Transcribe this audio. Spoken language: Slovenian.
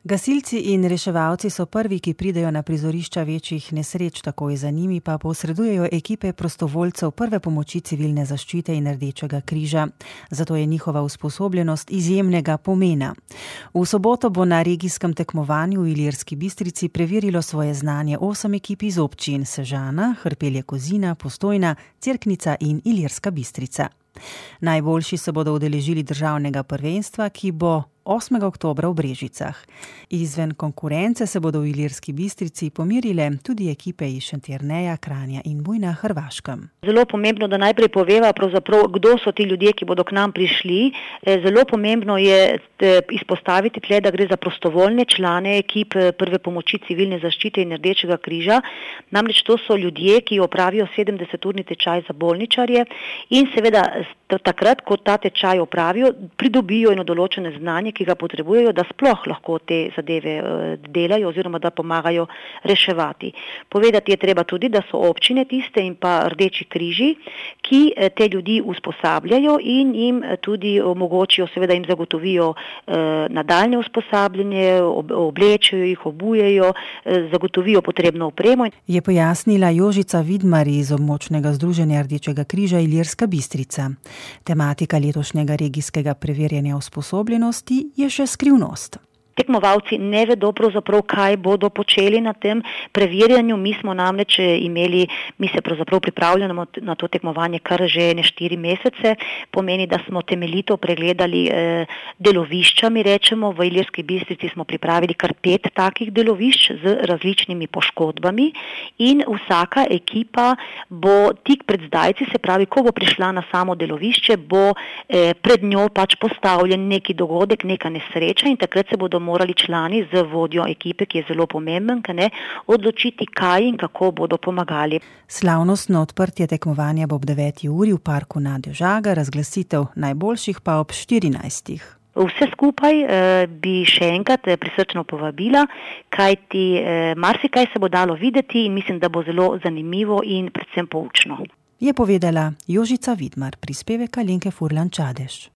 Gasilci in reševalci so prvi, ki pridejo na prizorišča večjih nesreč, takoj za njimi pa posredujejo ekipe prostovoljcev prve pomoči civilne zaščite in Rdečega križa. Zato je njihova usposobljenost izjemnega pomena. V soboto bo na regijskem tekmovanju v Ilirski Bistrici preverilo svoje znanje 8 ekip iz občin Sežana, Hrpelje-Kozina, Postojna, Cerknica in Ilirska Bistrica. Najboljši se bodo udeležili državnega prvenstva, ki bo 8. oktobra v Brežicah. Izven konkurence se bodo v Ilirski Bistrici pomirile tudi ekipe iz Šentjerneja, Kranja in Buj na Hrvaškem. Zelo pomembno, da najprej poveva pravzaprav, kdo so ti ljudje, ki bodo k nam prišli. Zelo pomembno je izpostaviti tle, da gre za prostovoljne člane ekip prve pomoči civilne zaščite in Rdečega križa. Namreč to so ljudje, ki opravijo 70-urni tečaj za bolničarje in seveda takrat, ko ta tečaj opravijo, pridobijo eno določene znanje, ki ga potrebujejo, da sploh lahko te zadeve delajo oziroma da pomagajo reševati. Povedati je treba tudi, da so občine tiste in pa Rdeči križi, ki te ljudi usposabljajo in jim tudi omogočijo, seveda jim zagotovijo nadaljnje usposabljanje, oblečejo jih, obujejo, zagotovijo potrebno opremo. Je pojasnila Jožica Vidmar iz območnega združenja Rdečega križa Ilirska Bistrica. Tematika letošnjega regijskega preverjanja usposobljenosti je še skrivnost. Tekmovalci ne vedo pravzaprav, kaj bodo počeli na tem preverjanju. Mi smo namreč mi se pravzaprav pripravljamo na to tekmovanje kar že 4 mesece. Pomeni, da smo temeljito pregledali delovišča, mi rečemo. V Ilirski Bistrici smo pripravili kar 5 takih delovišč z različnimi poškodbami in vsaka ekipa bo tik pred zdajci, se pravi, ko bo prišla na samo delovišče, bo pred njo pač postavljen neki dogodek, neka nesreča in takrat se bodo morali člani z vodjo ekipe, ki je zelo pomemben, odločiti, kaj in kako bodo pomagali. Slavnostno odprtje tekmovanja bo ob 9. uri v parku Nadev Žagar, razglasitev najboljših pa ob 14. Vse skupaj bi še enkrat prisrčno povabila, kajti marsikaj se bo dalo videti in mislim, da bo zelo zanimivo in predvsem poučno. Je povedala Jožica Vidmar, prispevek Alenke Furlan Čadež.